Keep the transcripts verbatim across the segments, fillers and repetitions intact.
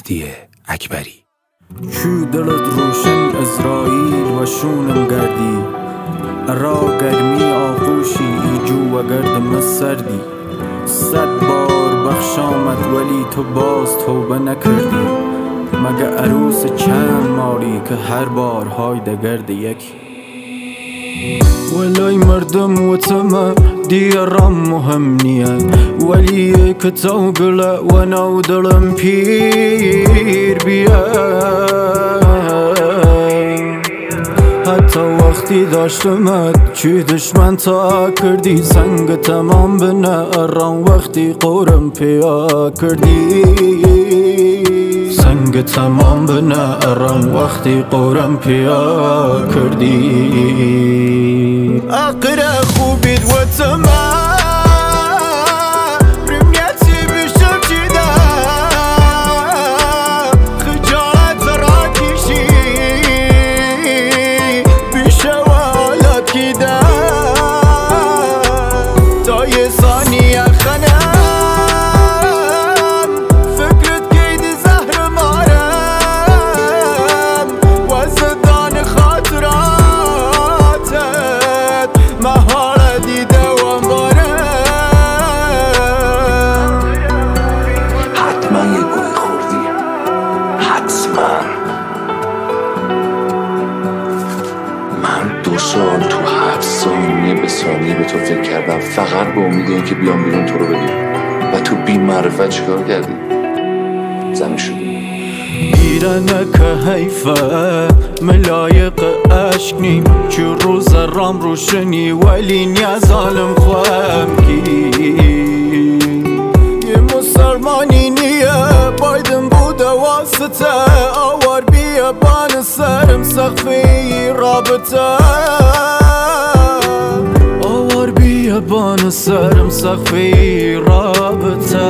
مهدی اکبری. چو دلت روشن اسرائیل و شونم گردی، را گرمی آغوشی جو و گردم سردی. صد بار بخشامت ولی تو باز توبه نکردی، مگه عروس چند ماری که هر بار های دگرد یکی. ولای مردم و تمه دیرم مهم نیه، ولی که تو گله و نو دلم پیر بیه. حتی وقتی داشتمت چی دشمن تا کردی، سنگ تمام بنه اران وقتی قورم پیا کردی. سنگ تمام بنه اران وقتی قورم پیا کردی. اقره خوبید و تمام دو سال تو هفت ثانیه به ثانیه به تو فکر کردم، فقط به امید این که بیام بیرون تو رو ببینم. و تو بی معرفت چیکار کردی؟ زمین شدی. ایرانه که حیفه ملایق عشق نیم، چو روز رام روشنی ولی نیاز عالم خواهم کی. یه مسلمانی نیه بایدن بوده واسطه، آوار بیه بان سرم سخفی رابطه. آوار بیه بان سرم سخفی رابطه.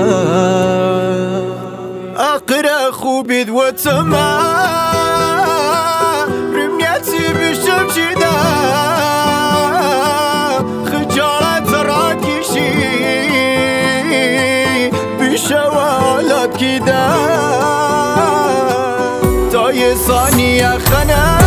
اقره خوبید و تمام رميتي بشم چیده، خجالت راکشی بشوالت کیده. تا یه ثانیه خنه